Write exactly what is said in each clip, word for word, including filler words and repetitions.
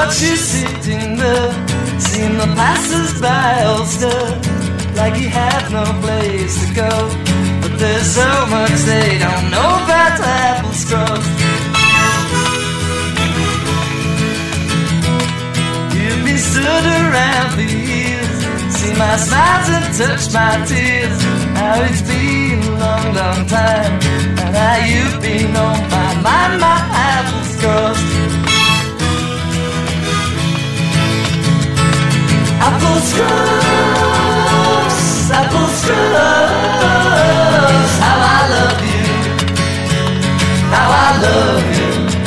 watch you sitting there, seeing the passers-by all stare, like you have no place to go. But there's so much they don't know about apple scrubs. You've been stood around for years, see my smiles and touch my tears. Now it's been a long, long time, and how you've been on my mind, my apple scrubs. Apple scrubs, apple scrubs. How I love you, how I love you.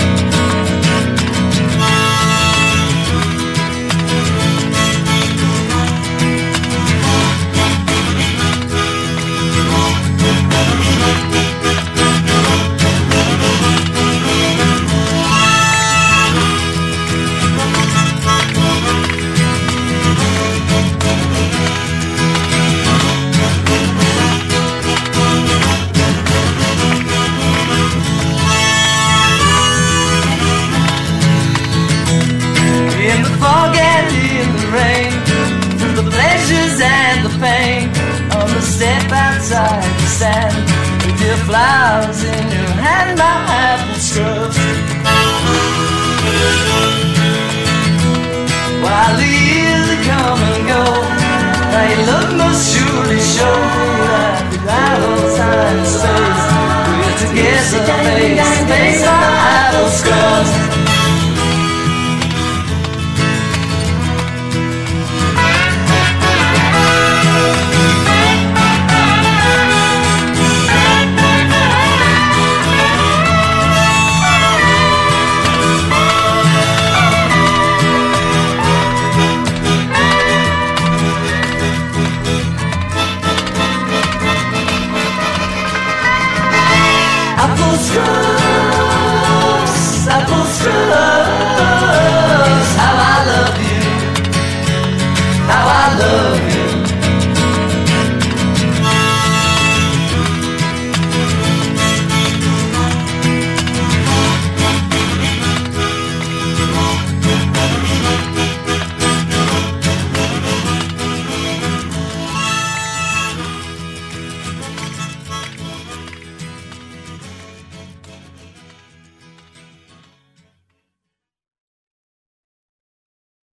Step outside the stand with your flowers in your hand, my apple scrubs. While the years they come and go, thy love must surely show that without all time and space, we're together face to face, my apple scrubs.